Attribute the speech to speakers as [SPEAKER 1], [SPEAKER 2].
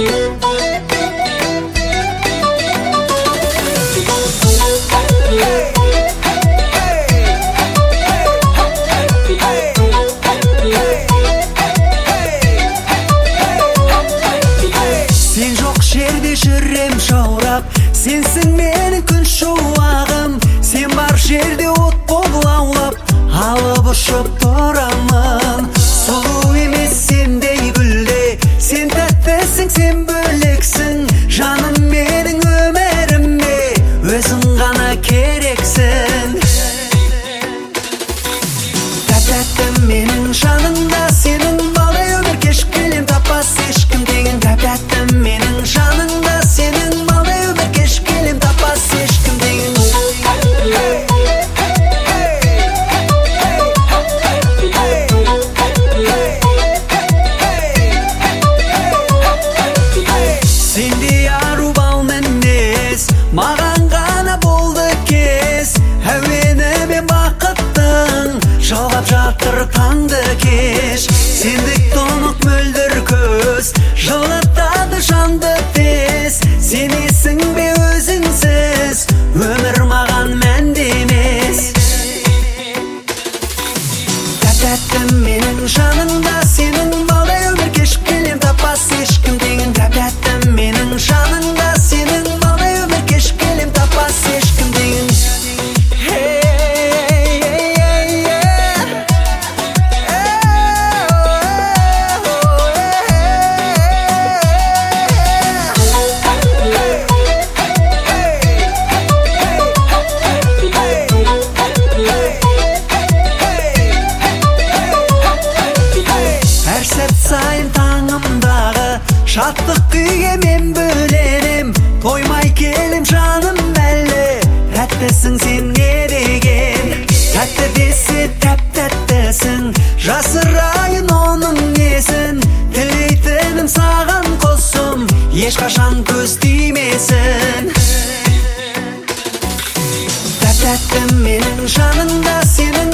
[SPEAKER 1] Sen жоқ жерде жүрем жаурап, сенсің менің күн шуағым. Сен бар жерде от болып лаулап, алып ұшып тұрамын. Сұлу емес сендей гүлде, сен тәттісің, сен бөлексің. Жаным менің өміріме, өзің ғана керексің. Тәттім менің жанымда, сенің балдай өмір кешіп келем, таппас ешкім деген. Тәттім менің жаныңда, сенің балдай өмір кешіп келем, таппас ешкім деген. Сендей ару бал мінез, маған ғана болды кез. Әуеніме бақыттың, жалғап жатыр таңды кеш. Сендік тұнық мөлдір көз, жылытады жанды тез. Сенесің бе өзіңсіз, өмір маған мәнді емес. Тәттім менің жанымда, сенің балдай өмір кешіп келем, таппас ешкім деген. Тәттім менің жанымда, сенің балдай өмір кешіп келем, таппас ешкім деген. Әр сәт сайын таңымдағы шаттық күйге мен бөленем. Тоймай келем жаным әлі, тәттісің сен не деген. Тәтті десе тәп-тәттісің, жасырайын оның несін. Тілейтінім саған қосым, ешқашан көз тимесін. Тәттім менің жанымда, сенің